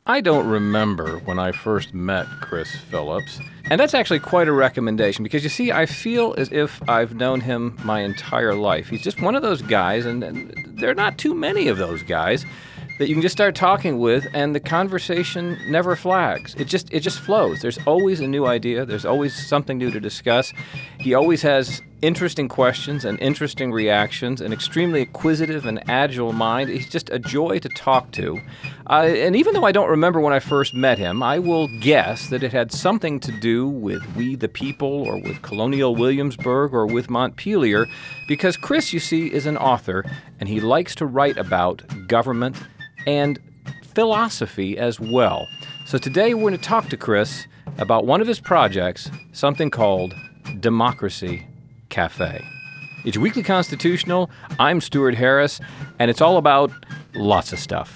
I don't remember when I first met Chris Phillips, and that's actually quite a recommendation because, you see, I feel as if I've known him my entire life. He's just one of those guys, and there are not too many of those guys that you can just start talking with and the conversation never flags. It just flows. There's always a new idea. There's always something new to discuss. He always has interesting questions and interesting reactions, an extremely acquisitive and agile mind. He's just a joy to talk to. And even though I don't remember when I first met him, I will guess that it had something to do with We the People or with Colonial Williamsburg or with Montpelier, because Chris, you see, is an author, and he likes to write about government and philosophy as well. So today we're going to talk to Chris about one of his projects, something called Democracy Cafe. It's Weekly Constitutional. I'm Stuart Harris, and it's all about lots of stuff.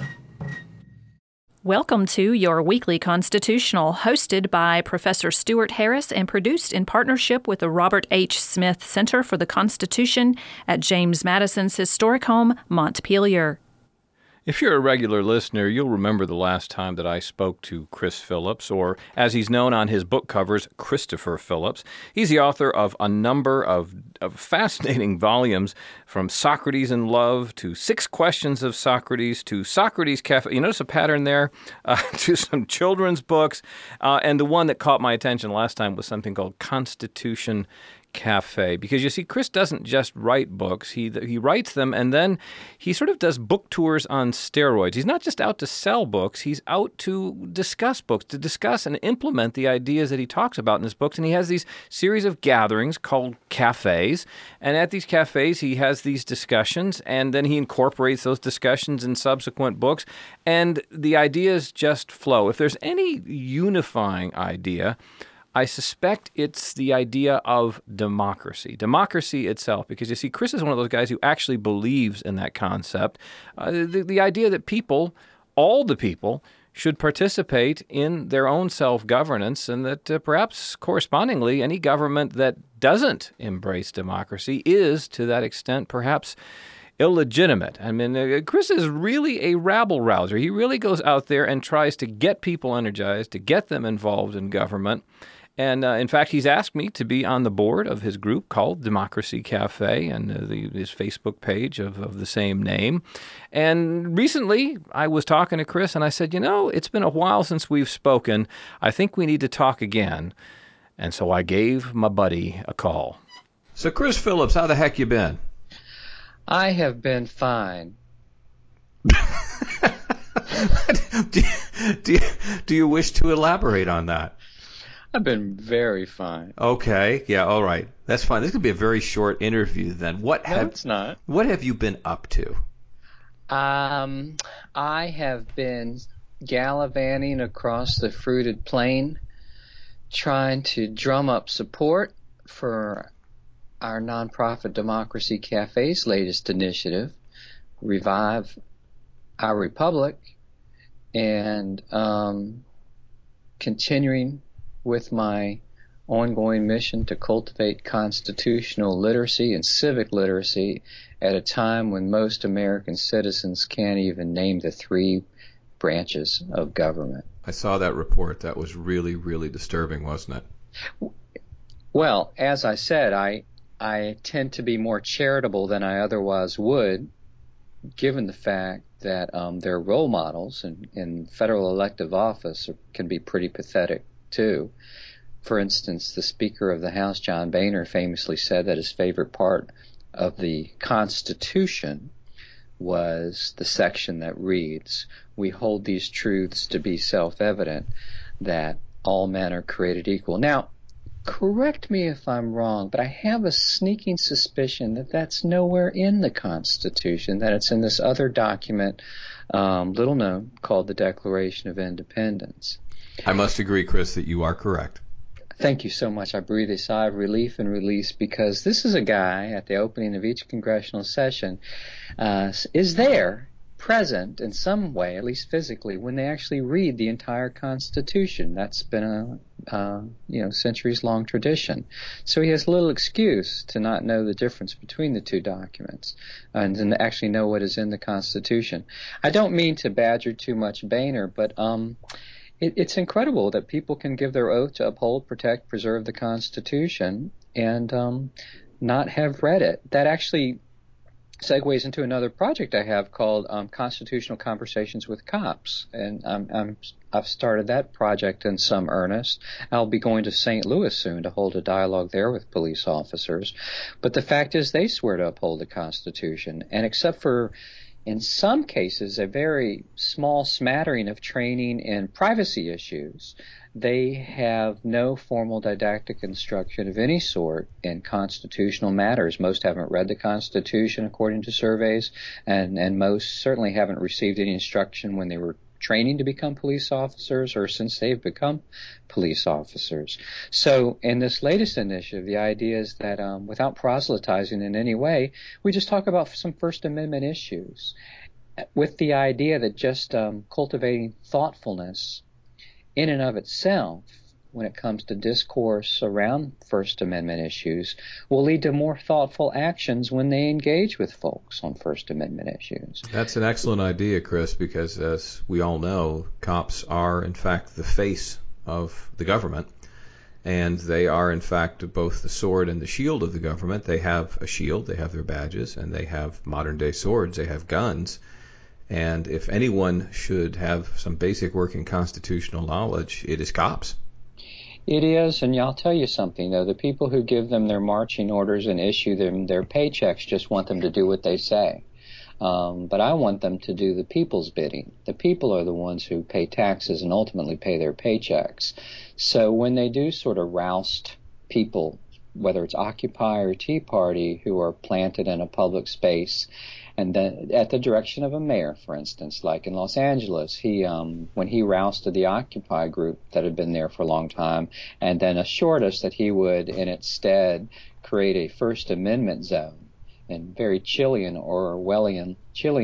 Welcome to your Weekly Constitutional, hosted by Professor Stuart Harris and produced in partnership with the Robert H. Smith Center for the Constitution at James Madison's historic home, Montpelier. If you're a regular listener, you'll remember the last time that I spoke to Chris Phillips, or as he's known on his book covers, Christopher Phillips. He's the author of a number of fascinating volumes, from Socrates in Love to 6 Questions of Socrates to Socrates Cafe. You notice a pattern there? To some children's books. And the one that caught my attention last time was something called Constitution Cafe, because you see, Chris doesn't just write books, he writes them, and then he sort of does book tours on steroids. He's not just out to sell books, he's out to discuss books, to discuss and implement the ideas that he talks about in his books, and he has these series of gatherings called cafes, and at these cafes he has these discussions, and then he incorporates those discussions in subsequent books, and the ideas just flow. If there's any unifying idea, I suspect it's the idea of democracy itself, because you see, Chris is one of those guys who actually believes in that concept, the idea that people, all the people, should participate in their own self-governance, and that perhaps correspondingly any government that doesn't embrace democracy is, to that extent, perhaps illegitimate. I mean, Chris is really a rabble-rouser. He really goes out there and tries to get people energized, to get them involved in government. And in fact, he's asked me to be on the board of his group called Democracy Cafe, and his Facebook page of the same name. And recently, I was talking to Chris, and I said, it's been a while since we've spoken. I think we need to talk again. And so I gave my buddy a call. So Chris Phillips, how the heck you been? I have been fine. Do you wish to elaborate on that? I've been very fine. Okay, yeah, all right. That's fine. This could be a very short interview then. It's not. What have you been up to? I have been gallivanting across the fruited plain, trying to drum up support for our nonprofit Democracy Cafe's latest initiative, Revive Our Republic, and continuing with my ongoing mission to cultivate constitutional literacy and civic literacy at a time when most American citizens can't even name the 3 branches of government. I saw that report. That was really, really disturbing, wasn't it? Well, as I said, I tend to be more charitable than I otherwise would, given the fact that their role models in federal elective office can be pretty pathetic too. For instance, the Speaker of the House, John Boehner, famously said that his favorite part of the Constitution was the section that reads, "We hold these truths to be self-evident, that all men are created equal." Now, correct me if I'm wrong, but I have a sneaking suspicion that that's nowhere in the Constitution, that it's in this other document, little known, called the Declaration of Independence. I must agree, Chris, that you are correct. Thank you so much. I breathe a sigh of relief and release, because this is a guy at the opening of each congressional session is there present in some way, at least physically, when they actually read the entire Constitution. That's been a centuries-long tradition. So he has little excuse to not know the difference between the two documents and to actually know what is in the Constitution. I don't mean to badger too much Boehner, but it's incredible that people can give their oath to uphold, protect, preserve the Constitution and not have read it. That actually segues into another project I have called Constitutional Conversations with Cops, and I've started that project in some earnest. I'll be going to St. Louis soon to hold a dialogue there with police officers. But the fact is they swear to uphold the Constitution, and except for in some cases a very small smattering of training in privacy issues, they have no formal didactic instruction of any sort in constitutional matters. Most haven't read the Constitution according to surveys, and most certainly haven't received any instruction when they were training to become police officers or since they've become police officers. So in this latest initiative, the idea is that without proselytizing in any way, we just talk about some First Amendment issues with the idea that just cultivating thoughtfulness in and of itself when it comes to discourse around First Amendment issues will lead to more thoughtful actions when they engage with folks on First Amendment issues. That's an excellent idea, Chris, because as we all know, cops are in fact the face of the government, and they are in fact both the sword and the shield of the government. They have a shield, they have their badges, and they have modern day swords, they have guns. And if anyone should have some basic working constitutional knowledge, it is cops. It is, and I'll tell you something, though. The people who give them their marching orders and issue them their paychecks just want them to do what they say. But I want them to do the people's bidding. The people are the ones who pay taxes and ultimately pay their paychecks. So when they do sort of roust people, whether it's Occupy or Tea Party, who are planted in a public space, and then at the direction of a mayor, for instance, like in Los Angeles, he when he rousted the Occupy group that had been there for a long time, and then assured us that he would, in its stead, create a First Amendment zone in very chilling Orwellian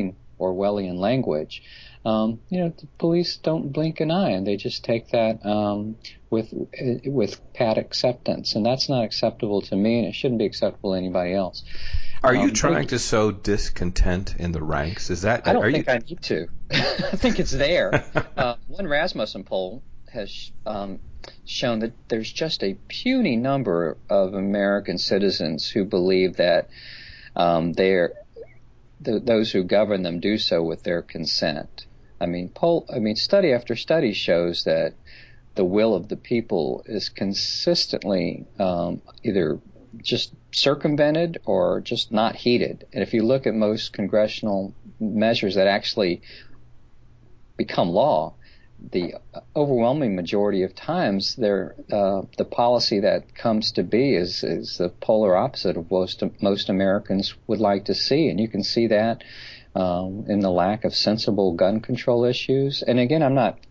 language. The police don't blink an eye, and they just take that with pat acceptance, and that's not acceptable to me, and it shouldn't be acceptable to anybody else. Are you trying to sow discontent in the ranks? Is that? I don't think I need to. I think it's there. One Rasmussen poll has shown that there's just a puny number of American citizens who believe that those who govern them do so with their consent. Study after study shows that the will of the people is consistently either just circumvented or just not heeded. And if you look at most congressional measures that actually become law, the overwhelming majority of times the policy that comes to be is the polar opposite of most Americans would like to see. And you can see that in the lack of sensible gun control issues. And again, I'm not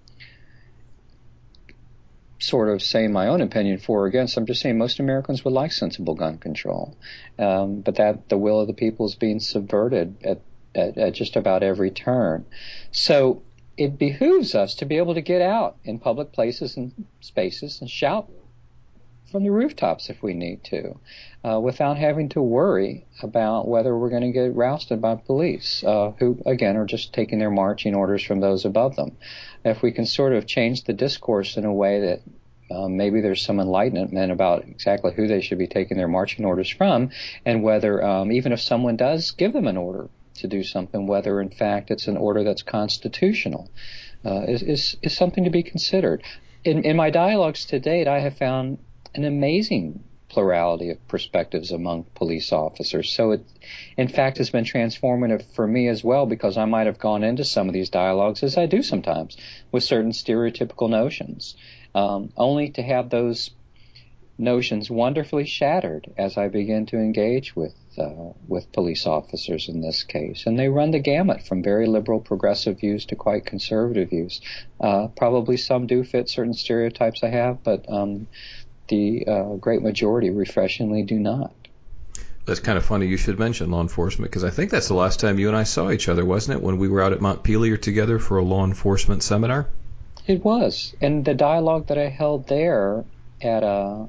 sort of saying my own opinion for or against. I'm just saying most Americans would like sensible gun control, but that the will of the people is being subverted at just about every turn. So it behooves us to be able to get out in public places and spaces and shout from the rooftops if we need to, without having to worry about whether we're going to get rousted by police, who, again, are just taking their marching orders from those above them. If we can sort of change the discourse in a way that maybe there's some enlightenment about exactly who they should be taking their marching orders from, and whether, even if someone does give them an order to do something, whether in fact it's an order that's constitutional, is something to be considered. In my dialogues to date, I have found an amazing plurality of perspectives among police officers. So it, in fact, has been transformative for me as well, because I might have gone into some of these dialogues, as I do sometimes, with certain stereotypical notions, only to have those notions wonderfully shattered as I begin to engage with police officers in this case. And they run the gamut from very liberal, progressive views to quite conservative views. Probably some do fit certain stereotypes I have, but the great majority refreshingly do not. That's kind of funny you should mention law enforcement, because I think that's the last time you and I saw each other, wasn't it, when we were out at Montpelier together for a law enforcement seminar? It was. And the dialogue that I held there at a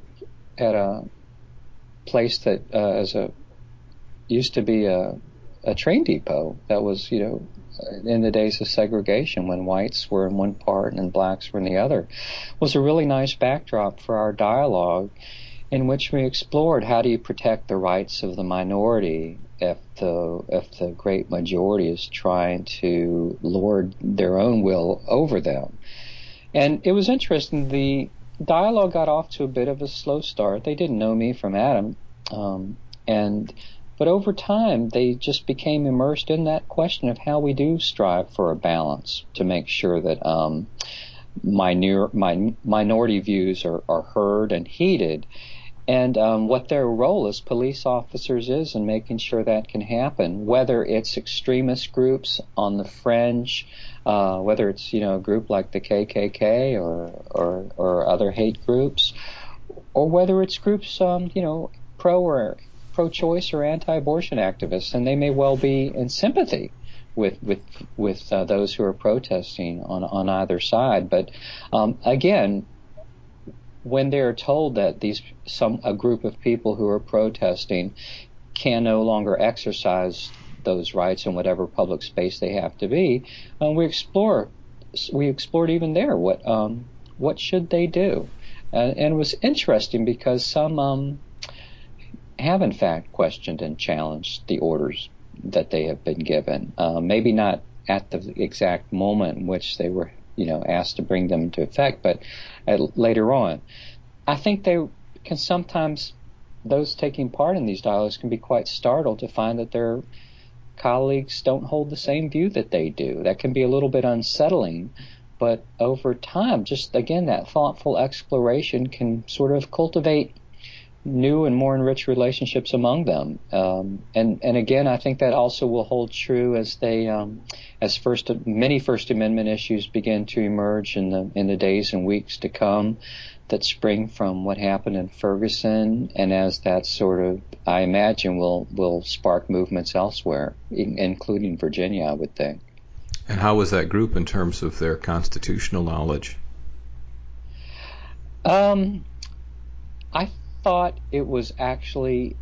place that used to be a train depot that was, in the days of segregation, when whites were in one part and blacks were in the other, was a really nice backdrop for our dialogue, in which we explored how do you protect the rights of the minority if the great majority is trying to lord their own will over them. And it was interesting. The dialogue got off to a bit of a slow start. They didn't know me from Adam, but over time they just became immersed in that question of how we do strive for a balance to make sure that minority views are heard and heeded, and what their role as police officers is in making sure that can happen, whether it's extremist groups on the fringe, whether it's a group like the KKK or other hate groups, or whether it's groups pro-choice or anti-abortion activists, and they may well be in sympathy with those who are protesting on either side. But again, when they're told that a group of people who are protesting can no longer exercise those rights in whatever public space they have to be, we explored even there what should they do, and it was interesting because some have in fact questioned and challenged the orders that they have been given, maybe not at the exact moment in which they were asked to bring them into effect, but later on. I think they can sometimes, those taking part in these dialogues can be quite startled to find that their colleagues don't hold the same view that they do. That can be a little bit unsettling, but over time, just again, that thoughtful exploration can sort of cultivate new and more enriched relationships among them. And again, I think that also will hold true as many First Amendment issues begin to emerge in the days and weeks to come that spring from what happened in Ferguson, and as that sort of, I imagine, will spark movements elsewhere, including Virginia, I would think. And how was that group in terms of their constitutional knowledge? I thought it was actually,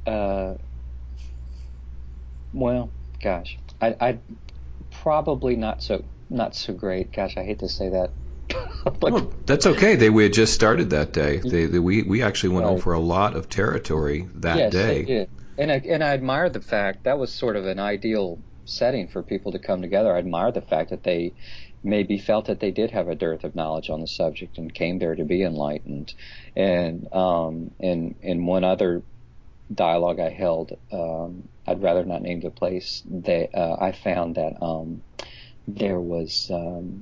I probably not so great. Gosh, I hate to say that. Well, that's okay. We had just started that day. We actually went over a lot of territory that day. Yes, they did. And I admire the fact that was sort of an ideal setting for people to come together. I admire the fact that they maybe felt that they did have a dearth of knowledge on the subject and came there to be enlightened. And in one other dialogue I held, I'd rather not name the place, I found that there was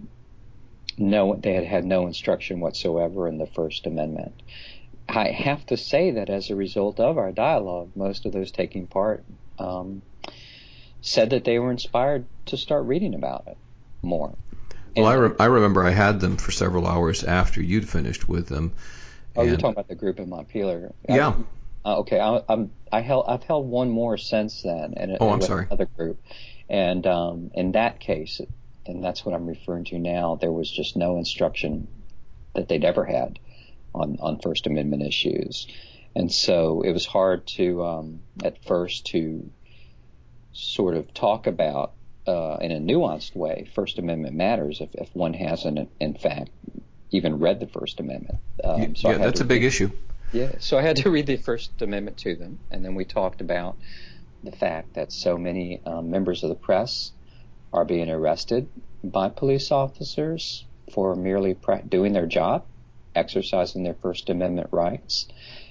they had had no instruction whatsoever in the First Amendment. I have to say that as a result of our dialogue, most of those taking part said that they were inspired to start reading about it more. Well, I remember I had them for several hours after you'd finished with them. Oh, you're talking about the group in Montpelier. Yeah. Okay. I've held one more since then, and I'm sorry. Another group, and in that case, and that's what I'm referring to now, there was just no instruction that they'd ever had on First Amendment issues, and so it was hard to at first to sort of talk about in a nuanced way First Amendment matters if one hasn't in fact even read the First Amendment. That's a big issue. Yeah, so I had to read the First Amendment to them, and then we talked about the fact that so many members of the press are being arrested by police officers for merely doing their job, exercising their First Amendment rights,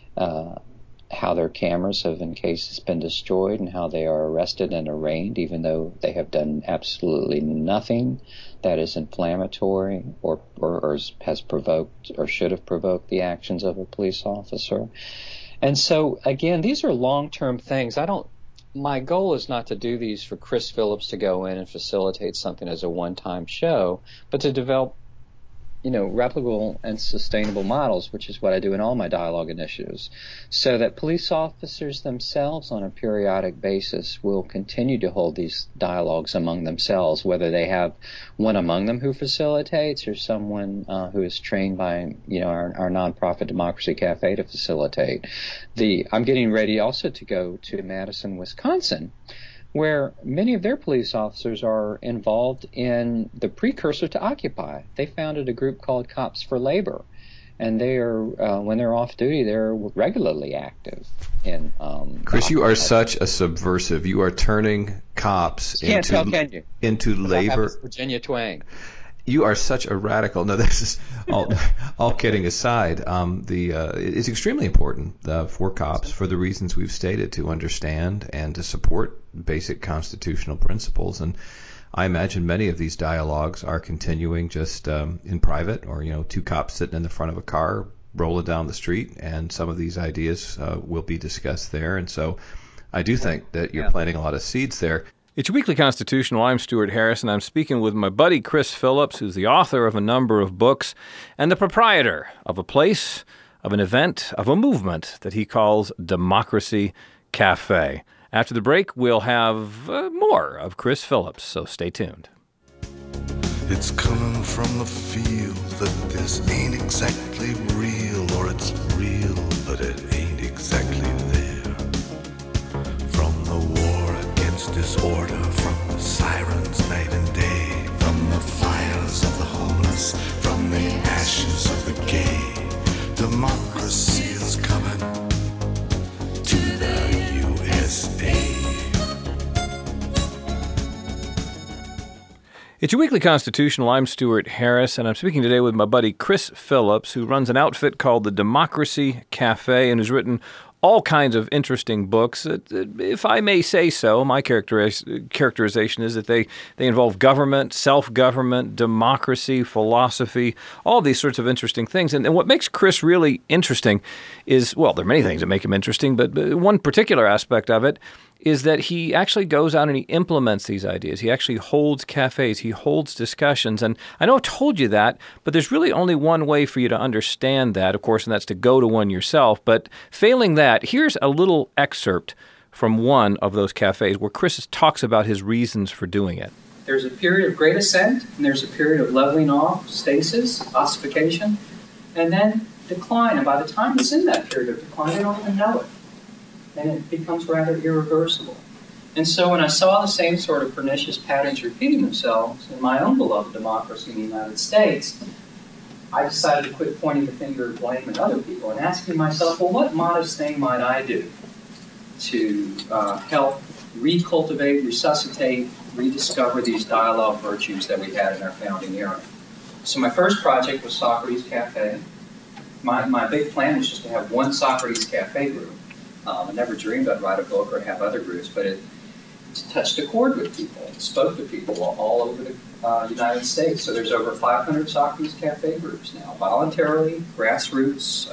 how their cameras have in cases been destroyed, and how they are arrested and arraigned even though they have done absolutely nothing that is inflammatory or has provoked or should have provoked the actions of a police officer. And so again, these are long-term things. My goal is not to do these for Chris Phillips to go in and facilitate something as a one-time show, but to develop replicable and sustainable models, which is what I do in all my dialogue initiatives, so that police officers themselves on a periodic basis will continue to hold these dialogues among themselves, whether they have one among them who facilitates or someone who is trained by our nonprofit Democracy Cafe to facilitate. I'm getting ready also to go to Madison, Wisconsin, where many of their police officers are involved in the precursor to Occupy. They founded a group called Cops for Labor, and they are, when they're off duty, they're regularly active in. Chris, you are such a subversive. You are turning cops into labor. Virginia twang. You are such a radical. No, this is all kidding aside. It's extremely important for cops, for the reasons we've stated, to understand and to support basic constitutional principles. And I imagine many of these dialogues are continuing just in private, or two cops sitting in the front of a car rolling down the street, and some of these ideas will be discussed there. And so I do think that you're planting a lot of seeds there. It's Weekly Constitutional. I'm Stuart Harris, and I'm speaking with my buddy Chris Phillips, who's the author of a number of books and the proprietor of a place, of an event, of a movement that he calls Democracy Cafe. After the break, we'll have more of Chris Phillips, so stay tuned. It's coming from the feel that this ain't exactly real, or it's real, but it ain't exactly there. From the war against disorder, from the sirens night and day, from the fires of the homeless, from the ashes of the gay, democracy is coming to the USA. It's your Weekly Constitutional. I'm Stuart Harris, and I'm speaking today with my buddy Chris Phillips, who runs an outfit called the Democracy Cafe and has written all kinds of interesting books. If I may say so, my characterization is that they involve government, self-government, democracy, philosophy, all these sorts of interesting things. And what makes Chris really interesting is, well, there are many things that make him interesting, but one particular aspect of it is that he actually goes out and he implements these ideas. He actually holds cafes. He holds discussions. And I know I've told you that, but there's really only one way for you to understand that, of course, and that's to go to one yourself. But failing that, here's a little excerpt from one of those cafes where Chris talks about his reasons for doing it. There's a period of great ascent, and there's a period of leveling off, stasis, ossification, and then decline. And by the time it's in that period of decline, they don't even know it. And it becomes rather irreversible. And so when I saw the same sort of pernicious patterns repeating themselves in my own beloved democracy in the United States, I decided to quit pointing the finger of blame at other people and asking myself, well, what modest thing might I do to help recultivate, resuscitate, rediscover these dialogue virtues that we had in our founding era? So my first project was Socrates Cafe. My big plan was just to have one Socrates Cafe group. I never dreamed I'd write a book or have other groups, but it touched a chord with people. It spoke to people all over the United States. So there's over 500 Socrates Cafe groups now, voluntarily, grassroots.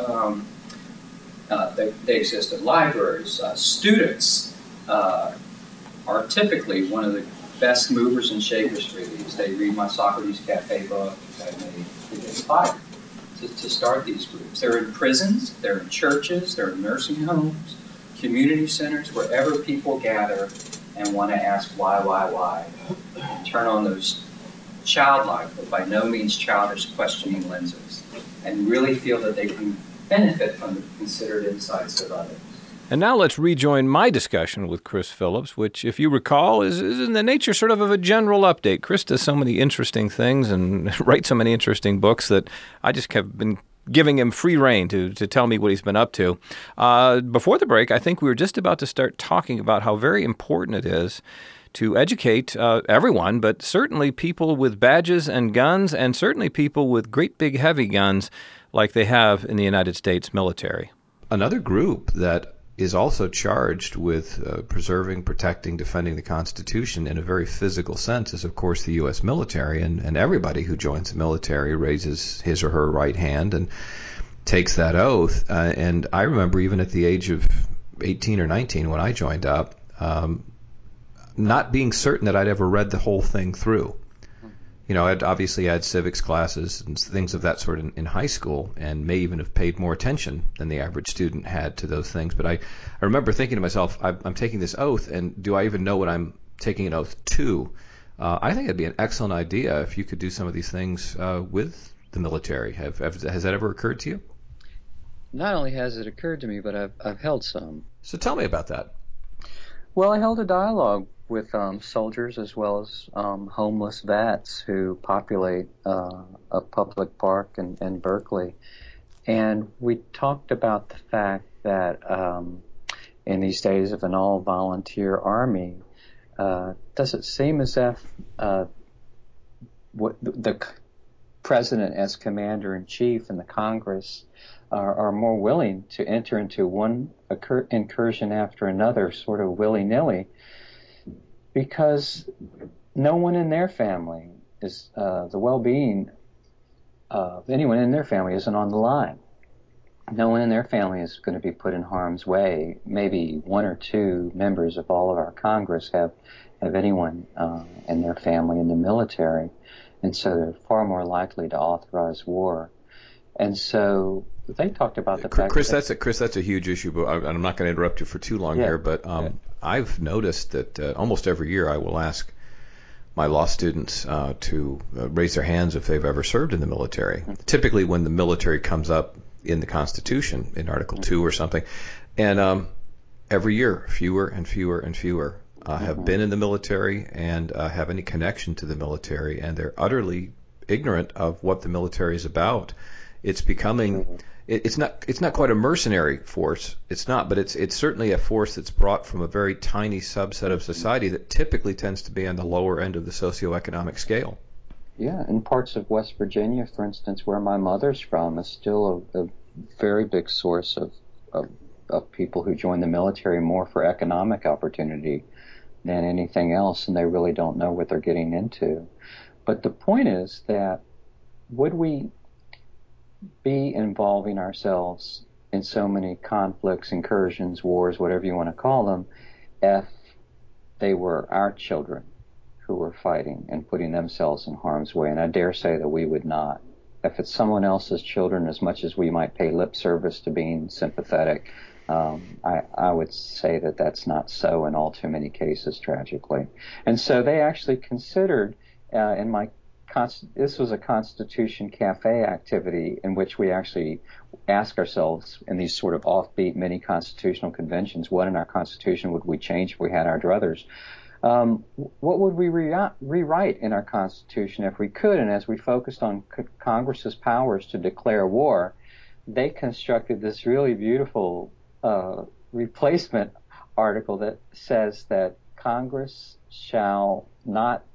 They exist in libraries. Students are typically one of the best movers and shakers for these. They read my Socrates Cafe book, and they get inspired to start these groups. They're in prisons, they're in churches, they're in nursing homes, community centers, wherever people gather and want to ask why, and turn on those childlike, but by no means childish questioning lenses, and really feel that they can benefit from the considered insights of others. And now let's rejoin my discussion with Chris Phillips, which, if you recall, is in the nature sort of a general update. Chris does so many interesting things and writes so many interesting books that I just have been giving him free rein to tell me what he's been up to. Before the break, I think we were just about to start talking about how very important it is to educate everyone, but certainly people with badges and guns, and certainly people with great big heavy guns like they have in the United States military. Another group that is also charged with preserving, protecting, defending the Constitution in a very physical sense is, of course, the U.S. military. And everybody who joins the military raises his or her right hand and takes that oath. And I remember even at the age of 18 or 19 when I joined up, not being certain that I'd ever read the whole thing through. I'd obviously had civics classes and things of that sort in high school, and may even have paid more attention than the average student had to those things. But I remember thinking to myself, I'm taking this oath, and do I even know what I'm taking an oath to? I think it'd be an excellent idea if you could do some of these things with the military. Has that ever occurred to you? Not only has it occurred to me, but I've held some. So tell me about that. Well, I held a dialogue with soldiers as well as homeless vets who populate a public park in Berkeley. And we talked about the fact that in these days of an all-volunteer army, does it seem as if the president as commander-in-chief and the Congress are more willing to enter into one incursion after another, sort of willy-nilly, because no one in their family is, the well-being of anyone in their family isn't on the line. No one in their family is going to be put in harm's way. Maybe one or two members of all of our Congress have anyone in their family in the military, and so they're far more likely to authorize war. And so they talked about the fact Chris, that's a huge issue, but I'm not going to interrupt you for too long here, but I've noticed that almost every year I will ask my law students to raise their hands if they've ever served in the military. Typically when the military comes up in the Constitution, in Article 2 or something, and every year fewer and fewer and fewer have been in the military and have any connection to the military, and they're utterly ignorant of what the military is about. It's becoming, it's not quite a mercenary force. It's not, but it's certainly a force that's brought from a very tiny subset of society that typically tends to be on the lower end of the socioeconomic scale. Yeah, in parts of West Virginia, for instance, where my mother's from, is still a very big source of people who join the military more for economic opportunity than anything else, and they really don't know what they're getting into. But the point is that would we be involving ourselves in so many conflicts, incursions, wars, whatever you want to call them, if they were our children who were fighting and putting themselves in harm's way? And I dare say that we would not. If it's someone else's children, as much as we might pay lip service to being sympathetic, I would say that that's not so in all too many cases, tragically. And so they actually considered, this was a Constitution Cafe activity in which we actually ask ourselves in these sort of offbeat mini constitutional conventions, what in our Constitution would we change if we had our druthers? What would we rewrite in our Constitution if we could? And as we focused on Congress's powers to declare war, they constructed this really beautiful replacement article that says that Congress shall not.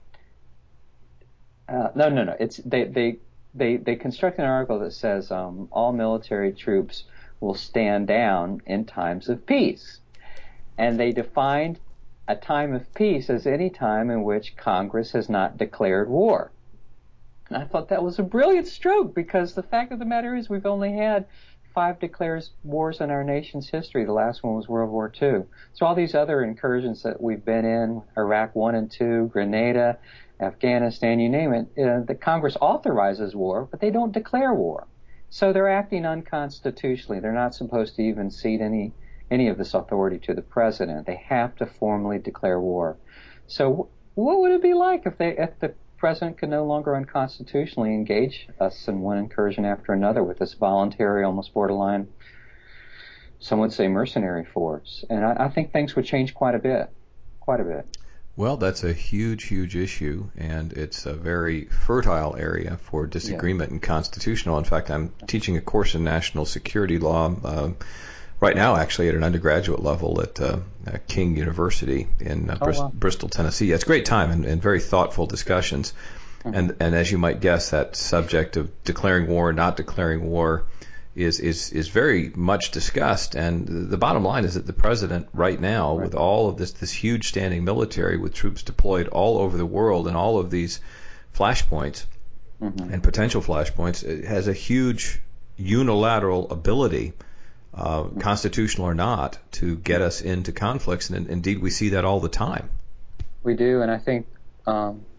It's they construct an article that says all military troops will stand down in times of peace, and they defined a time of peace as any time in which Congress has not declared war. And I thought that was a brilliant stroke, because the fact of the matter is we've only had 5 declared wars in our nation's history. The last one was World War II. So all these other incursions that we've been in, Iraq 1 and 2, Grenada, Afghanistan, you name it, the Congress authorizes war, but they don't declare war. So they're acting unconstitutionally. They're not supposed to even cede any of this authority to the president. They have to formally declare war. So what would it be like if the president could no longer unconstitutionally engage us in one incursion after another with this voluntary, almost borderline, some would say mercenary force? And I think things would change quite a bit. Well, that's a huge, huge issue, and it's a very fertile area for disagreement in constitutional. In fact, I'm teaching a course in national security law right now, actually, at an undergraduate level at King University in Bristol, Tennessee. It's a great time and very thoughtful discussions. And as you might guess, that subject of declaring war, not declaring war, is very much discussed. And the bottom line is that the president right now, with all of this huge standing military with troops deployed all over the world and all of these flashpoints and potential flashpoints, has a huge unilateral ability, constitutional or not, to get us into conflicts. And indeed, we see that all the time. We do, and I think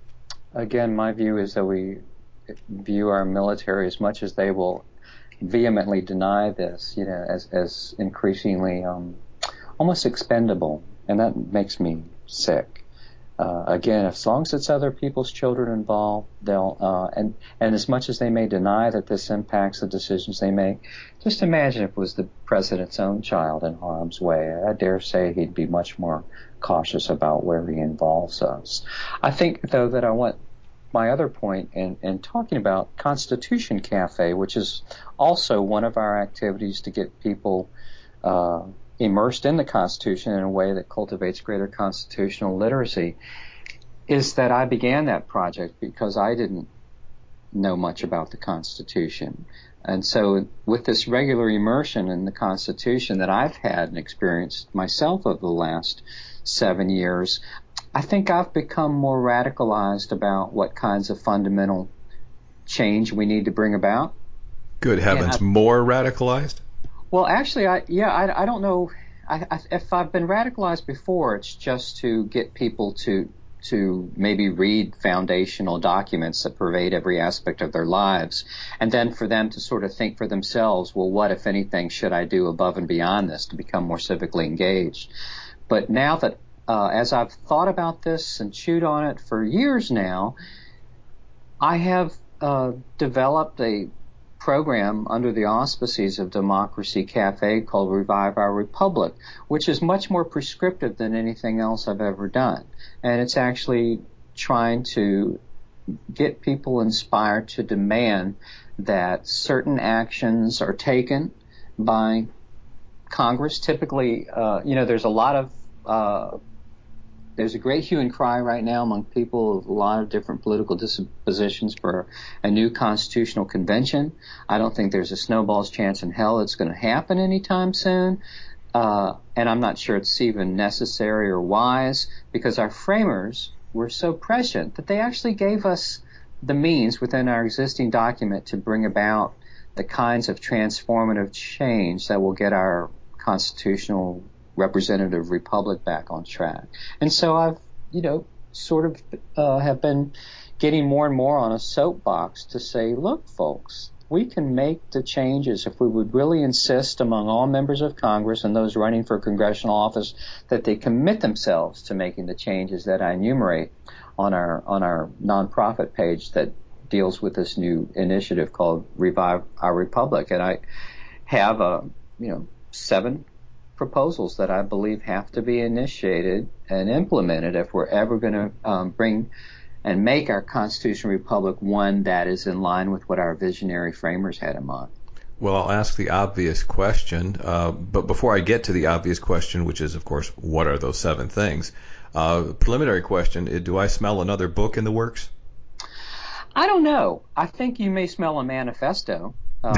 Again, my view is that we view our military, as much as they will vehemently deny this, as increasingly almost expendable, and that makes me sick. Again, as long as it's other people's children involved, they'll and as much as they may deny that this impacts the decisions they make, just imagine if it was the president's own child in harm's way. I dare say he'd be much more cautious about where he involves us. I think, though, that I want my other point in talking about Constitution Cafe, which is also one of our activities to get people immersed in the Constitution in a way that cultivates greater constitutional literacy, is that I began that project because I didn't know much about the Constitution. And so with this regular immersion in the Constitution that I've had and experienced myself over the last 7 years, I think I've become more radicalized about what kinds of fundamental change we need to bring about. Good heavens, more radicalized? Well, actually, I don't know. If I've been radicalized before, it's just to get people to maybe read foundational documents that pervade every aspect of their lives, and then for them to sort of think for themselves, well, what, if anything, should I do above and beyond this to become more civically engaged? But now that, as I've thought about this and chewed on it for years now, I have developed a program under the auspices of Democracy Cafe called Revive Our Republic, which is much more prescriptive than anything else I've ever done. And it's actually trying to get people inspired to demand that certain actions are taken by Congress. Typically, there's a lot of there's a great hue and cry right now among people of a lot of different political dispositions for a new constitutional convention. I don't think there's a snowball's chance in hell it's going to happen anytime soon. And I'm not sure it's even necessary or wise, because our framers were so prescient that they actually gave us the means within our existing document to bring about the kinds of transformative change that will get our constitutional representative republic back on track. And so I've, sort of have been getting more and more on a soapbox to say, look, folks, we can make the changes if we would really insist among all members of Congress and those running for congressional office that they commit themselves to making the changes that I enumerate on our nonprofit page that deals with this new initiative called Revive Our Republic. And I have 7 proposals that I believe have to be initiated and implemented if we're ever going to bring and make our constitutional republic one that is in line with what our visionary framers had in mind. Well, I'll ask the obvious question, but before I get to the obvious question, which is, of course, what are those 7 things? Preliminary question, do I smell another book in the works? I don't know. I think you may smell a manifesto.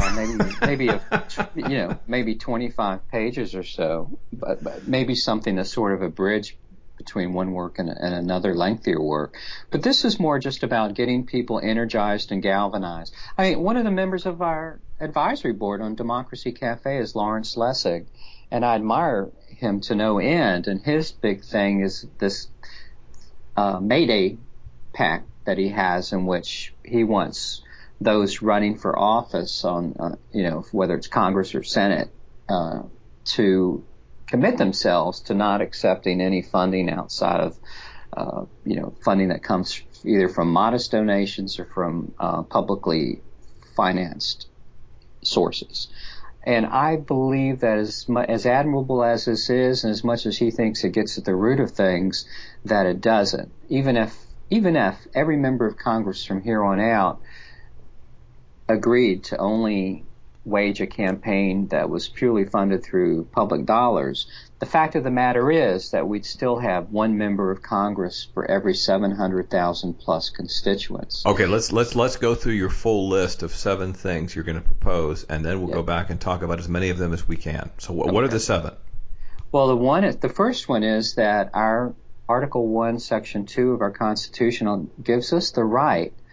Maybe 25 pages or so, but maybe something that's sort of a bridge between one work and another lengthier work. But this is more just about getting people energized and galvanized. I mean, one of the members of our advisory board on Democracy Cafe is Lawrence Lessig, and I admire him to no end. And his big thing is this Mayday pact that he has, in which he wants those running for office on, whether it's Congress or Senate, to commit themselves to not accepting any funding outside of, funding that comes either from modest donations or from publicly financed sources. And I believe that as admirable as this is, and as much as he thinks it gets at the root of things, that it doesn't. Even if every member of Congress from here on out agreed to only wage a campaign that was purely funded through public dollars, the fact of the matter is that we'd still have one member of Congress for every 700,000 plus constituents. Okay, let's go through your full list of 7 things you're going to propose, and then we'll go back and talk about as many of them as we can. So what are the 7? Well, the first one is that our Article 1, Section 2 of our Constitution gives us the right,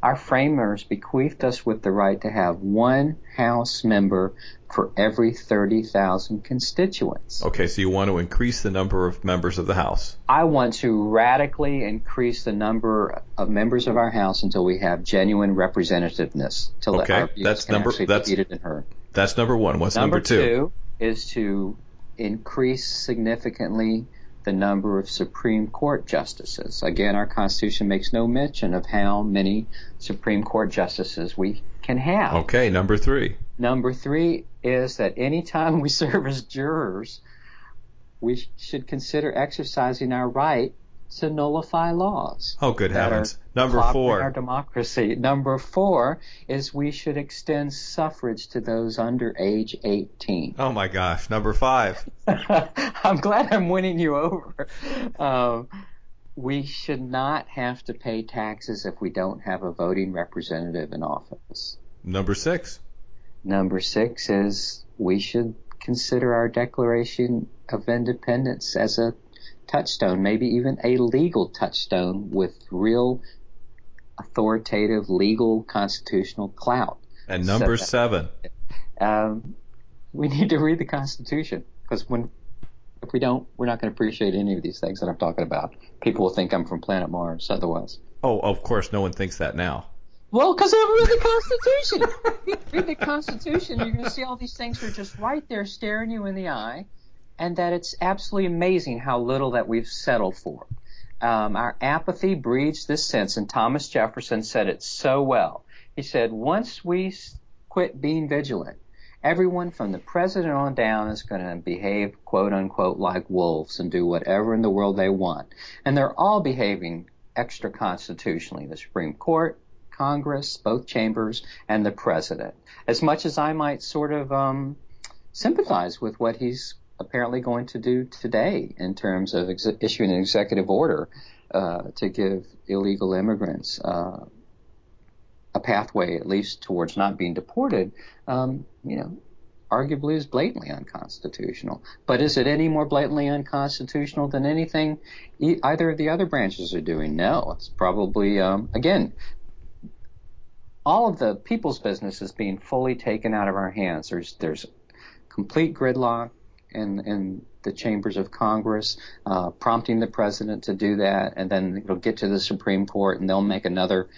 our framers bequeathed us with the right to have one House member for every 30,000 constituents. Okay, so you want to increase the number of members of the House. I want to radically increase the number of members of our House until we have genuine representativeness. Till Okay, our views can actually be heeded and heard. That's number one. What's number two? Number two is to increase significantly the number of Supreme Court justices. Again, our Constitution makes no mention of how many Supreme Court justices we can have. Okay, number three. Number three is that any time we serve as jurors, we should consider exercising our right to nullify laws. Oh, good heavens. Number four. Our democracy. Number four is we should extend suffrage to those under age 18. Oh, my gosh. Number five. I'm glad I'm winning you over. We should not have to pay taxes if we don't have a voting representative in office. Number six. Number six is we should consider our Declaration of Independence as a touchstone, maybe even a legal touchstone with real authoritative legal constitutional clout. And number seven. We need to read the Constitution, because if we don't, we're not going to appreciate any of these things that I'm talking about. People will think I'm from planet Mars otherwise. Oh, of course, no one thinks that now. Well, because I read the Constitution. Read the Constitution, you're going to see all these things are just right there staring you in the eye, and that it's absolutely amazing how little that we've settled for. Our apathy breeds this sense, and Thomas Jefferson said it so well. He said, once we quit being vigilant, everyone from the president on down is going to behave, quote unquote, like wolves and do whatever in the world they want. And they're all behaving extra constitutionally. The Supreme Court, Congress, both chambers, and the president. As much as I might sort of sympathize with what he's apparently going to do today in terms of issuing an executive order to give illegal immigrants a pathway at least towards not being deported, arguably is blatantly unconstitutional. But is it any more blatantly unconstitutional than anything either of the other branches are doing? No, it's probably, again, all of the people's business is being fully taken out of our hands. There's complete gridlock in the chambers of Congress, prompting the president to do that, and then it'll get to the Supreme Court, and they'll make another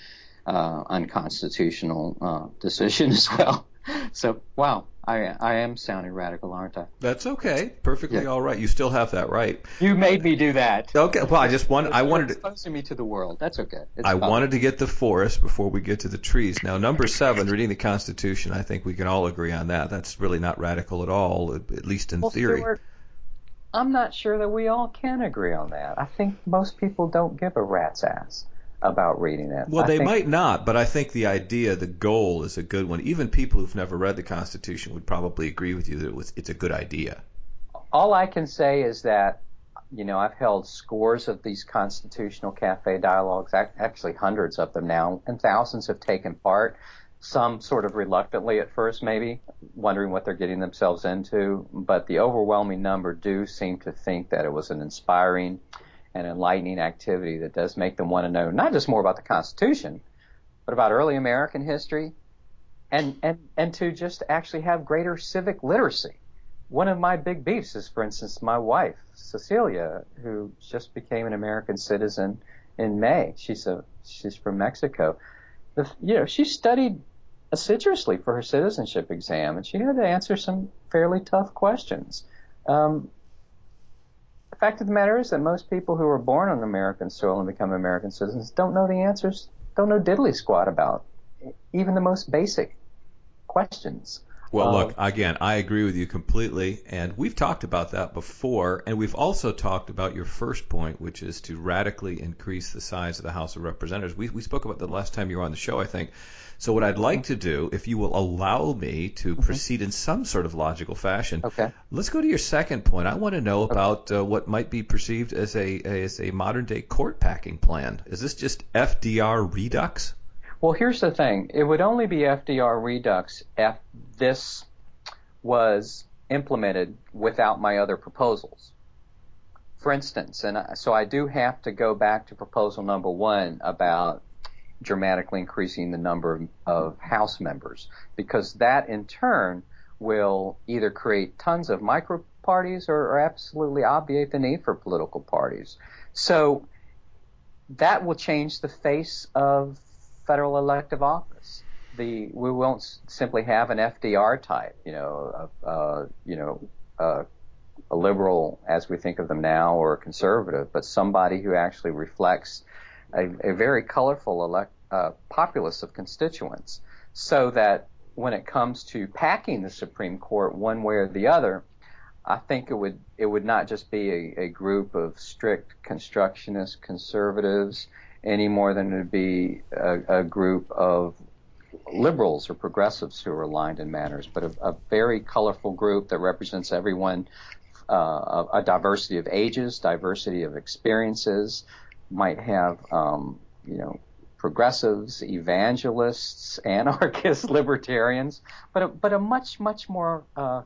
unconstitutional decision as well. So, wow, I am sounding radical, aren't I? That's okay. Perfectly all right. You still have that right. You made me do that. Okay. Well, I wanted to exposing me to the world. That's okay. I wanted to get the forest before we get to the trees. Now, number seven, reading the Constitution. I think we can all agree on that. That's really not radical at all, at least in theory. Stuart, I'm not sure that we all can agree on that. I think most people don't give a rat's ass about reading it. Well, they might not, but I think the idea, the goal is a good one. Even people who've never read the Constitution would probably agree with you that it's a good idea. All I can say is that, I've held scores of these constitutional cafe dialogues, actually hundreds of them now, and thousands have taken part, some sort of reluctantly at first maybe, wondering what they're getting themselves into, but the overwhelming number do seem to think that it was an inspiring and enlightening activity that does make them want to know not just more about the Constitution, but about early American history, and to just actually have greater civic literacy. One of my big beefs is, for instance, my wife, Cecilia, who just became an American citizen in May. She's from Mexico. She studied assiduously for her citizenship exam, and she had to answer some fairly tough questions. The fact of the matter is that most people who are born on American soil and become American citizens don't know the answers, don't know diddly squat about even the most basic questions. Well, look, again, I agree with you completely, and we've talked about that before, and we've also talked about your first point, which is to radically increase the size of the House of Representatives. We spoke about that the last time you were on the show, I think. So what I'd like to do, if you will allow me to proceed in some sort of logical fashion, let's go to your second point. I want to know about what might be perceived as a modern-day court-packing plan. Is this just FDR redux? Well, here's the thing. It would only be FDR redux if this was implemented without my other proposals. For instance, so I do have to go back to proposal number one about dramatically increasing the number of House members, because that in turn will either create tons of micro parties or absolutely obviate the need for political parties. So that will change the face of federal elective office. We won't simply have an FDR type, a liberal as we think of them now, or a conservative, but somebody who actually reflects a very colorful populace of constituents, so that when it comes to packing the Supreme Court one way or the other, I think it would not just be a group of strict constructionist conservatives any more than it would be a group of liberals or progressives who are aligned in manners, but a very colorful group that represents everyone, a diversity of ages, diversity of experiences, might have, progressives, evangelists, anarchists, libertarians, but a much more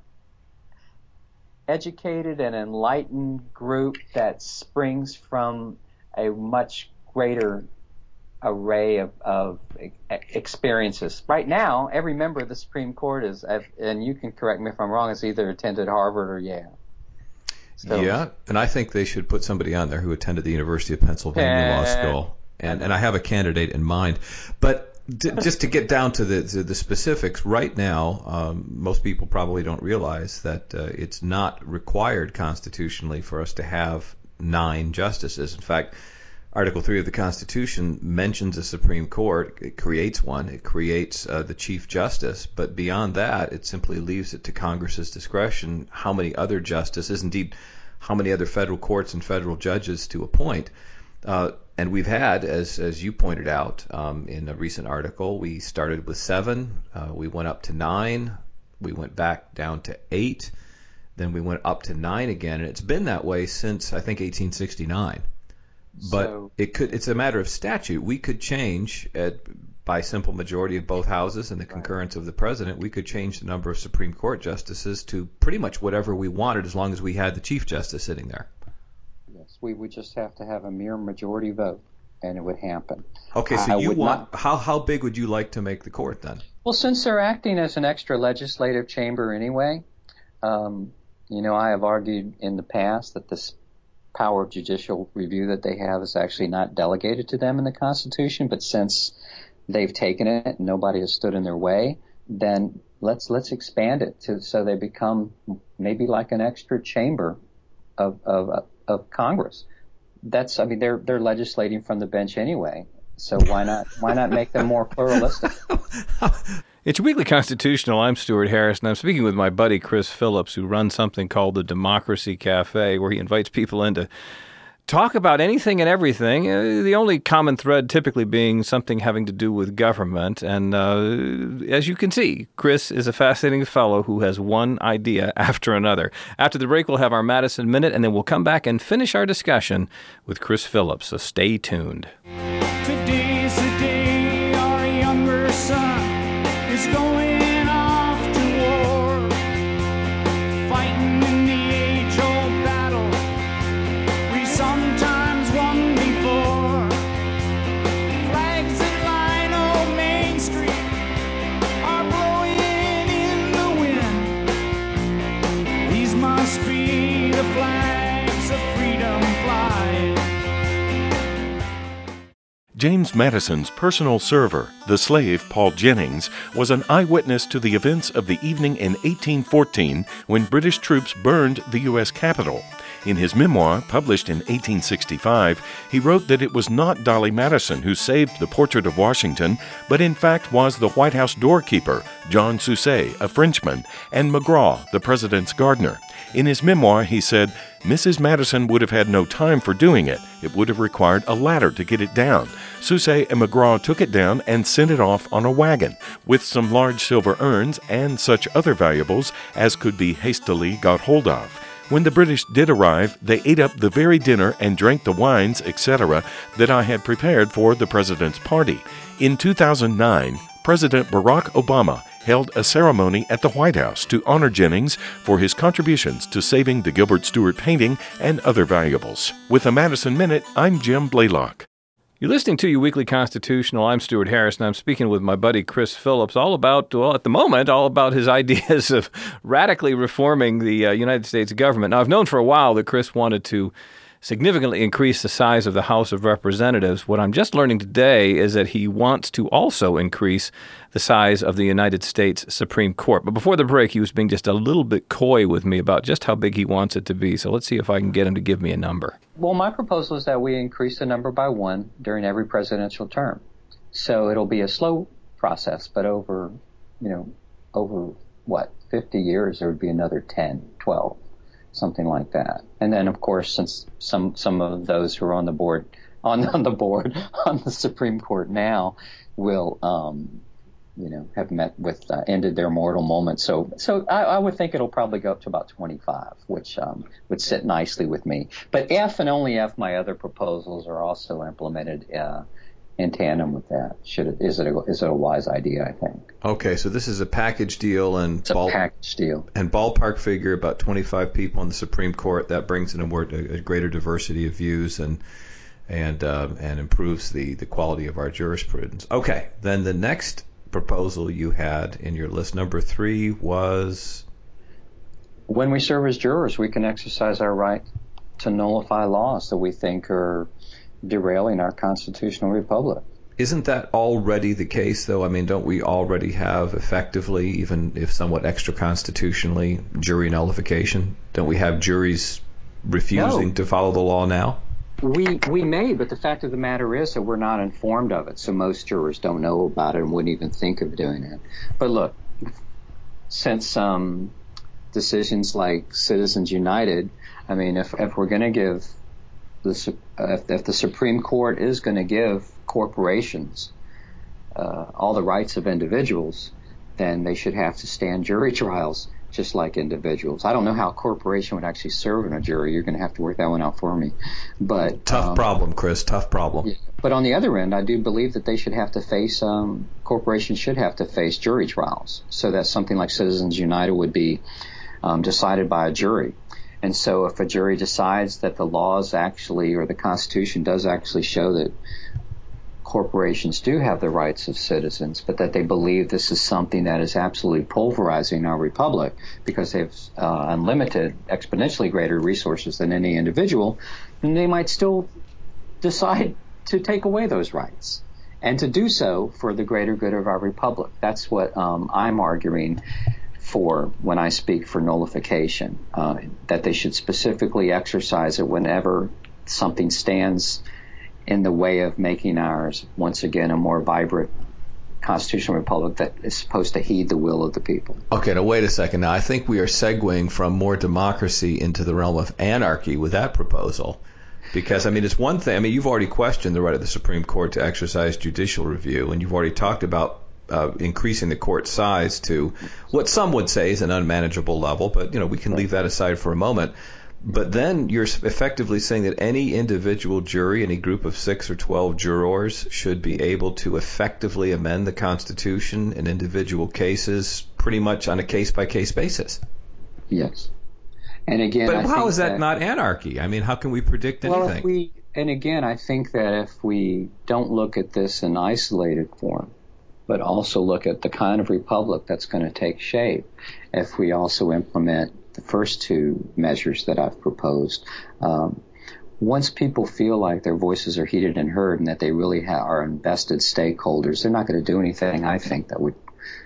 educated and enlightened group that springs from a much greater array of experiences. Right now, every member of the Supreme Court is, and you can correct me if I'm wrong, has either attended Harvard or Yale. So, yeah, and I think they should put somebody on there who attended the University of Pennsylvania Law School. And I have a candidate in mind. But just to get down to the specifics, right now, most people probably don't realize that it's not required constitutionally for us to have 9 justices. In fact, Article 3 of the Constitution mentions a Supreme Court. It creates one. It creates the Chief Justice. But beyond that, it simply leaves it to Congress's discretion how many other justices, indeed how many other federal courts and federal judges to appoint. And we've had, as you pointed out in a recent article, we started with 7, we went up to 9, we went back down to 8, then we went up to 9 again, and it's been that way since, I think, 1869. But it's a matter of statute. We could change by simple majority of both houses and the concurrence of the president. We could change the number of Supreme Court justices to pretty much whatever we wanted, as long as we had the Chief Justice sitting there. Yes, we would just have to have a mere majority vote, and it would happen. Okay, so how big would you like to make the court then? Well, since they're acting as an extra legislative chamber anyway, I have argued in the past that this power of judicial review that they have is actually not delegated to them in the Constitution, but since they've taken it and nobody has stood in their way, then let's expand it so they become maybe like an extra chamber of Congress. They're legislating from the bench anyway, so why not make them more pluralistic? It's Weekly Constitutional. I'm Stuart Harris, and I'm speaking with my buddy Chris Phillips, who runs something called the Democracy Cafe, where he invites people in to talk about anything and everything, the only common thread typically being something having to do with government. And as you can see, Chris is a fascinating fellow who has one idea after another. After the break, we'll have our Madison Minute, and then we'll come back and finish our discussion with Chris Phillips, so stay tuned. Today's the day our younger son is going off to war, fighting in the age-old battle we sometimes won before. Flags that line old Main Street are blowing in the wind. These must be the flags of freedom flying. James Madison's personal server, the slave Paul Jennings, was an eyewitness to the events of the evening in 1814 when British troops burned the U.S. Capitol. In his memoir, published in 1865, he wrote that it was not Dolly Madison who saved the portrait of Washington, but in fact was the White House doorkeeper, John Suchet, a Frenchman, and McGraw, the president's gardener. In his memoir, he said, Mrs. Madison would have had no time for doing it. It would have required a ladder to get it down. Suchet and McGraw took it down and sent it off on a wagon, with some large silver urns and such other valuables as could be hastily got hold of. When the British did arrive, they ate up the very dinner and drank the wines, etc., that I had prepared for the president's party. In 2009, President Barack Obama held a ceremony at the White House to honor Jennings for his contributions to saving the Gilbert Stuart painting and other valuables. With a Madison Minute, I'm Jim Blaylock. You're listening to Your Weekly Constitutional. I'm Stuart Harris, and I'm speaking with my buddy Chris Phillips all about, well, at the moment, all about his ideas of radically reforming the United States government. Now, I've known for a while that Chris wanted to significantly increase the size of the House of Representatives. What I'm just learning today is that he wants to also increase the size of the United States Supreme Court. But before the break, he was being just a little bit coy with me about just how big he wants it to be. So let's see if I can get him to give me a number. Well, my proposal is that we increase the number by 1 during every presidential term. So it'll be a slow process, but over 50 years, there would be another 10, 12. Something like that. And then, of course, since some of those who are on the Supreme Court now will, have met with, ended their mortal moment. So I would think it'll probably go up to about 25, which would sit nicely with me. But if and only if my other proposals are also implemented in tandem with that. Is it a wise idea, I think. Okay, so this is a package deal, and package deal. And ballpark figure about 25 people on the Supreme Court. That brings in a greater diversity of views and improves the quality of our jurisprudence. Okay, then the next proposal you had in your list, number 3, was when we serve as jurors, we can exercise our right to nullify laws that we think are derailing our constitutional republic. Isn't that already the case, though? I mean, don't we already have effectively, even if somewhat extra constitutionally, jury nullification? Don't we have juries refusing to follow the law now? We may, but the fact of the matter is that we're not informed of it, so most jurors don't know about it and wouldn't even think of doing it. But look, since decisions like Citizens United, I mean, if we're going to give if the Supreme Court is going to give corporations all the rights of individuals, then they should have to stand jury trials just like individuals. I don't know how a corporation would actually serve in a jury. You're going to have to work that one out for me. But tough problem, Chris. Tough problem. Yeah. But on the other end, I do believe that they should have to face corporations should have to face jury trials, so that something like Citizens United would be decided by a jury. And so if a jury decides that the laws actually, or the Constitution does actually show that corporations do have the rights of citizens, but that they believe this is something that is absolutely pulverizing our republic because they have unlimited, exponentially greater resources than any individual, then they might still decide to take away those rights and to do so for the greater good of our republic. That's what I'm arguing for when I speak for nullification, that they should specifically exercise it whenever something stands in the way of making ours, once again, a more vibrant constitutional republic that is supposed to heed the will of the people. Okay, now wait a second. Now I think we are segueing from more democracy into the realm of anarchy with that proposal. Because, I mean, it's one thing. I mean, you've already questioned the right of the Supreme Court to exercise judicial review, and you've already talked about increasing the court size to what some would say is an unmanageable level, but we can leave that aside for a moment. But then you're effectively saying that any individual jury, any group of 6 or 12 jurors, should be able to effectively amend the Constitution in individual cases, pretty much on a case-by-case basis. Yes. And again, but how is that not anarchy? I mean, how can we predict anything? And again, I think that if we don't look at this in isolated form, but also look at the kind of republic that's going to take shape if we also implement the first 2 measures that I've proposed. Once people feel like their voices are heeded and heard and that they really are invested stakeholders, they're not going to do anything, I think, that would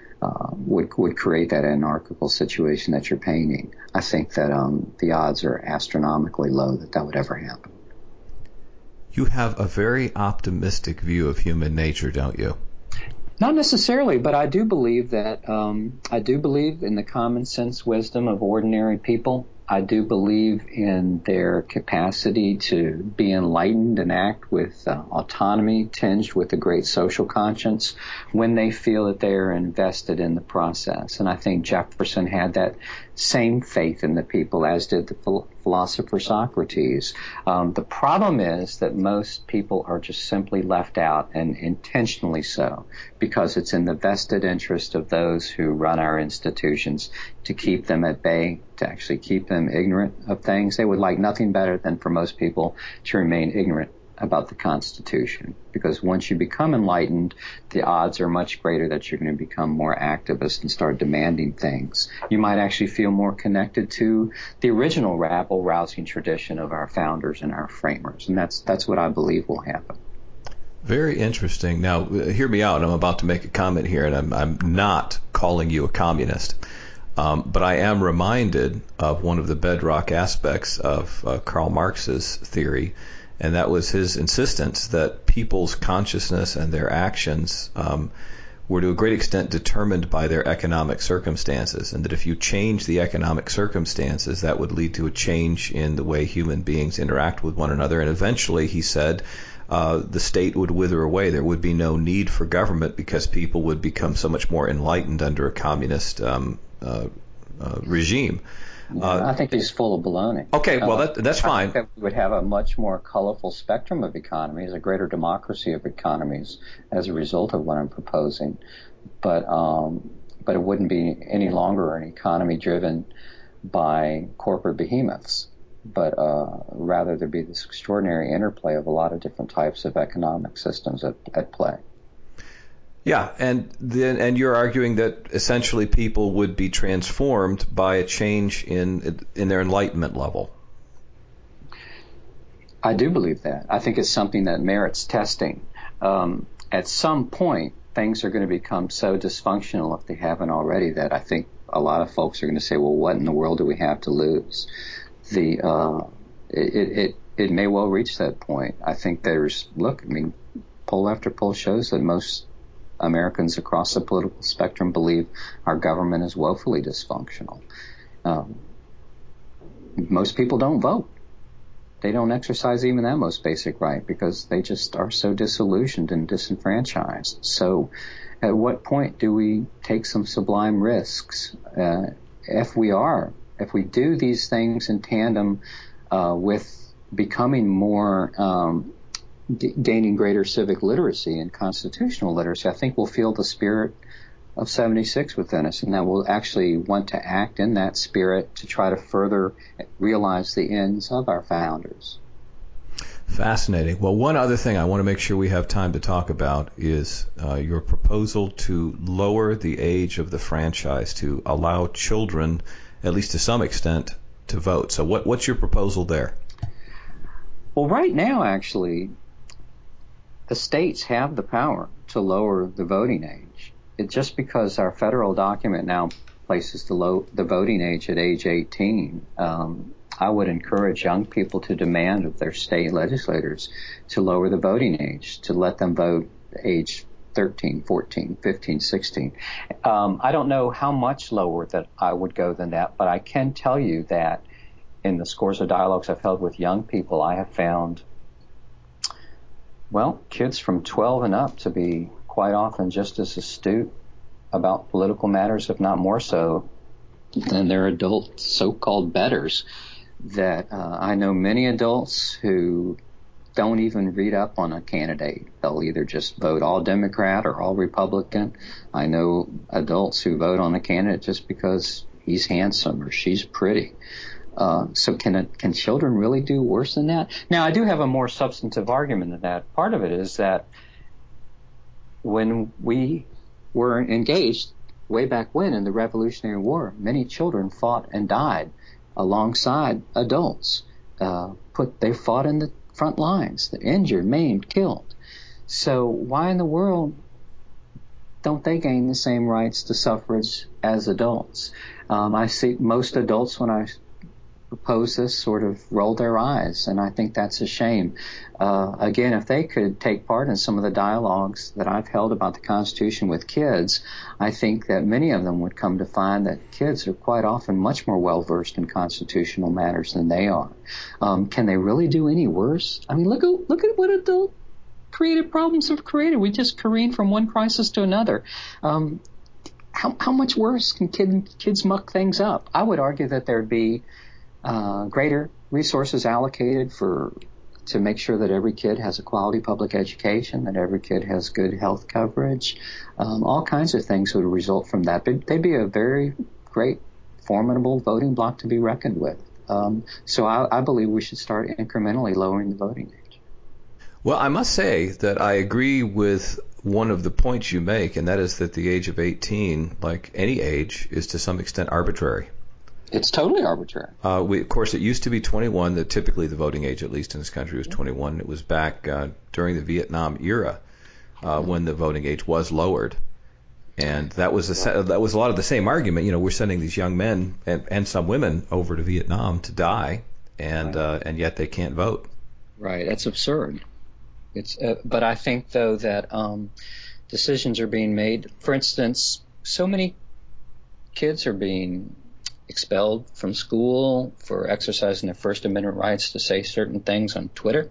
create that anarchical situation that you're painting. I think that the odds are astronomically low that would ever happen. You have a very optimistic view of human nature, don't you? Not necessarily, but I do believe that I do believe in the common sense wisdom of ordinary people. I do believe in their capacity to be enlightened and act with autonomy tinged with a great social conscience when they feel that they are invested in the process. And I think Jefferson had that same faith in the people, as did the philosopher Socrates. The problem is that most people are just simply left out, and intentionally so, because it's in the vested interest of those who run our institutions to keep them at bay, to actually keep them ignorant of things. They would like nothing better than for most people to remain ignorant about the Constitution, because once you become enlightened, the odds are much greater that you're going to become more activist and start demanding things. You might actually feel more connected to the original rabble-rousing tradition of our founders and our framers, and that's what I believe will happen. Very interesting. Now, hear me out. I'm about to make a comment here, and I'm not calling you a communist. But I am reminded of one of the bedrock aspects of Karl Marx's theory, and that was his insistence that people's consciousness and their actions were to a great extent determined by their economic circumstances, and that if you change the economic circumstances, that would lead to a change in the way human beings interact with one another. And eventually, he said, the state would wither away. There would be no need for government because people would become so much more enlightened under a communist regime. I think he's full of baloney. Okay, well, that's fine. I think that we would have a much more colorful spectrum of economies, a greater democracy of economies as a result of what I'm proposing. But it wouldn't be any longer an economy driven by corporate behemoths, but rather there'd be this extraordinary interplay of a lot of different types of economic systems at play. Yeah, and you're arguing that essentially people would be transformed by a change in their enlightenment level. I do believe that. I think it's something that merits testing. At some point, things are going to become so dysfunctional, if they haven't already, that I think a lot of folks are going to say, well, what in the world do we have to lose? It may well reach that point. I think poll after poll shows that most Americans across the political spectrum believe our government is woefully dysfunctional. Most people don't vote. They don't exercise even that most basic right because they just are so disillusioned and disenfranchised. So at what point do we take some sublime risks? If we do these things in tandem with becoming more gaining greater civic literacy and constitutional literacy, I think we'll feel the spirit of 76 within us, and that we'll actually want to act in that spirit to try to further realize the ends of our founders. Fascinating. Well, one other thing I want to make sure we have time to talk about is your proposal to lower the age of the franchise to allow children, at least to some extent, to vote. So what's your proposal there? Well, right now, actually, the states have the power to lower the voting age. It's just because our federal document now places the voting age at age 18. I would encourage young people to demand of their state legislators to lower the voting age, to let them vote age 13, 14, 15, 16. I don't know how much lower that I would go than that, but I can tell you that in the scores of dialogues I've held with young people, I have found, kids from 12 and up to be quite often just as astute about political matters, if not more so, than their adult so-called betters. That I know many adults who don't even read up on a candidate. They'll either just vote all Democrat or all Republican. I know adults who vote on a candidate just because he's handsome or she's pretty. So can children really do worse than that? Now, I do have a more substantive argument than that. Part of it is that when we were engaged way back when in the Revolutionary War, many children fought and died alongside adults. They fought in the front lines, injured, maimed, killed. So why in the world don't they gain the same rights to suffrage as adults? I see most adults, when I propose this, sort of roll their eyes, and I think that's a shame. Again, if they could take part in some of the dialogues that I've held about the Constitution with kids, I think that many of them would come to find that kids are quite often much more well-versed in constitutional matters than they are. Can they really do any worse? I mean, look at what adult creative problems have created. We just careen from one crisis to another. How much worse can kids muck things up? I would argue that there'd be greater resources allocated to make sure that every kid has a quality public education, that every kid has good health coverage. All kinds of things would result from that. They'd be a very great, formidable voting bloc to be reckoned with. So I believe we should start incrementally lowering the voting age. Well, I must say that I agree with one of the points you make, and that is that the age of 18, like any age, is to some extent arbitrary. It's totally arbitrary. Of course, it used to be 21. That typically the voting age, at least in this country, was 21. It was back during the Vietnam era when the voting age was lowered, and that was a lot of the same argument. We're sending these young men and some women over to Vietnam to die, and yet they can't vote. Right. That's absurd. But I think though that decisions are being made. For instance, so many kids are being expelled from school for exercising their First Amendment rights to say certain things on Twitter.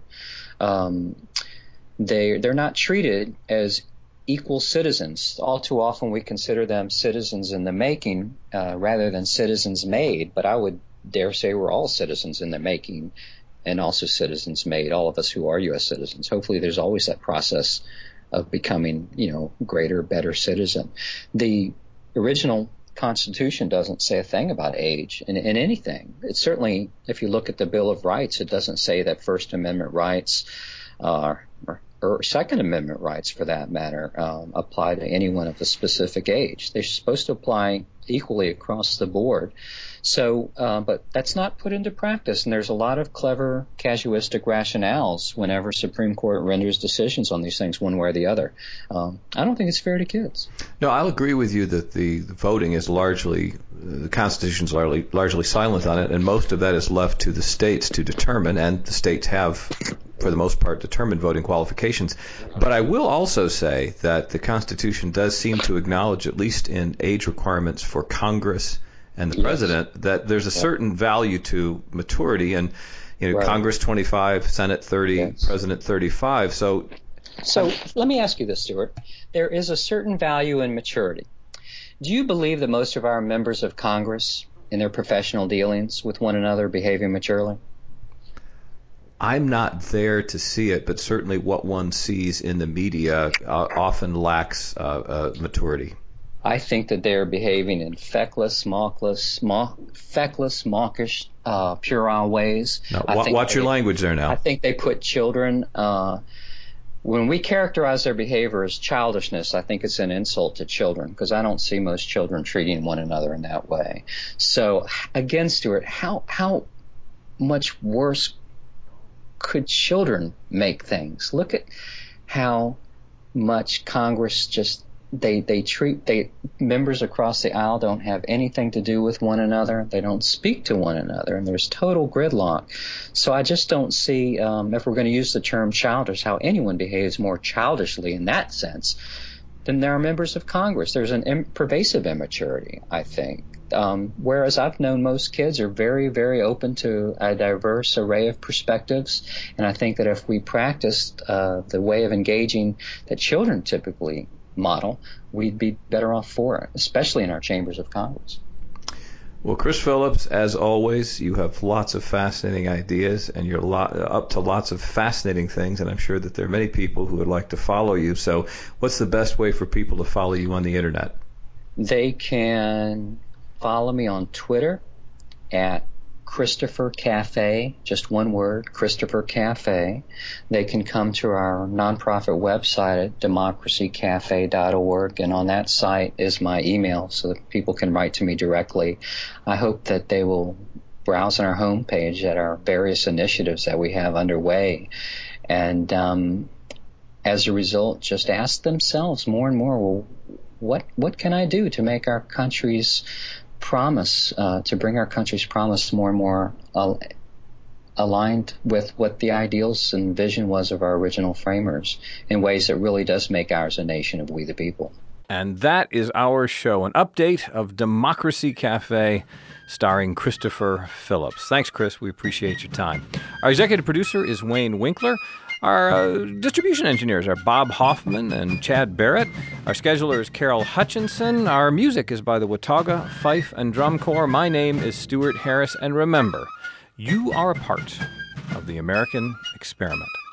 They're not treated as equal citizens. All too often we consider them citizens in the making rather than citizens made. But I would dare say we're all citizens in the making and also citizens made, all of us who are U.S. citizens. Hopefully there's always that process of becoming, greater, better citizen. The original Constitution doesn't say a thing about age in anything. It's certainly, if you look at the Bill of Rights, it doesn't say that First Amendment rights or Second Amendment rights, for that matter, apply to anyone of a specific age. They're supposed to apply equally across the board. So, but that's not put into practice, and there's a lot of clever casuistic rationales whenever Supreme Court renders decisions on these things one way or the other. I don't think it's fair to kids. No, I'll agree with you that the voting is the Constitution's largely silent on it, and most of that is left to the states to determine, and the states have, for the most part, determined voting qualifications. But I will also say that the Constitution does seem to acknowledge, at least in age requirements for Congress and the president, that there's a certain value to maturity, and right. Congress 25, Senate 30, President 35. So let me ask you this, Stuart. There is a certain value in maturity. Do you believe that most of our members of Congress, in their professional dealings with one another, behaving maturely? I'm not there to see it, but certainly what one sees in the media often lacks maturity. I think that they're behaving in feckless, mawkish, puerile ways. Now, watch your language there now. I think they put children, when we characterize their behavior as childishness, I think it's an insult to children, because I don't see most children treating one another in that way. So again, Stuart, how much worse could children make things? Look at how much Congress just they treat members across the aisle don't have anything to do with one another. They don't speak to one another, and there's total gridlock. So I just don't see, if we're going to use the term childish, how anyone behaves more childishly in that sense than there are members of Congress. There's an pervasive immaturity, I think. Whereas I've known most kids are very, very open to a diverse array of perspectives, and I think that if we practiced the way of engaging that children typically model, we'd be better off for it, especially in our chambers of Congress. Well, Chris Phillips, as always, you have lots of fascinating ideas, and you're up to lots of fascinating things, and I'm sure that there are many people who would like to follow you. So what's the best way for people to follow you on the Internet? They can follow me on Twitter at Christopher Cafe, just one word, Christopher Cafe. They can come to our nonprofit website at democracycafe.org, and on that site is my email so that people can write to me directly. I hope that they will browse on our homepage at our various initiatives that we have underway, and as a result, just ask themselves more and more, well, what can I do to make our country's promise, to bring our country's promise more and more aligned with what the ideals and vision was of our original framers in ways that really does make ours a nation of we the people. And that is our show, an update of Democracy Cafe starring Christopher Phillips. Thanks, Chris. We appreciate your time. Our executive producer is Wayne Winkler. Our distribution engineers are Bob Hoffman and Chad Barrett. Our scheduler is Carol Hutchinson. Our music is by the Watauga Fife and Drum Corps. My name is Stuart Harris. And remember, you are a part of the American experiment.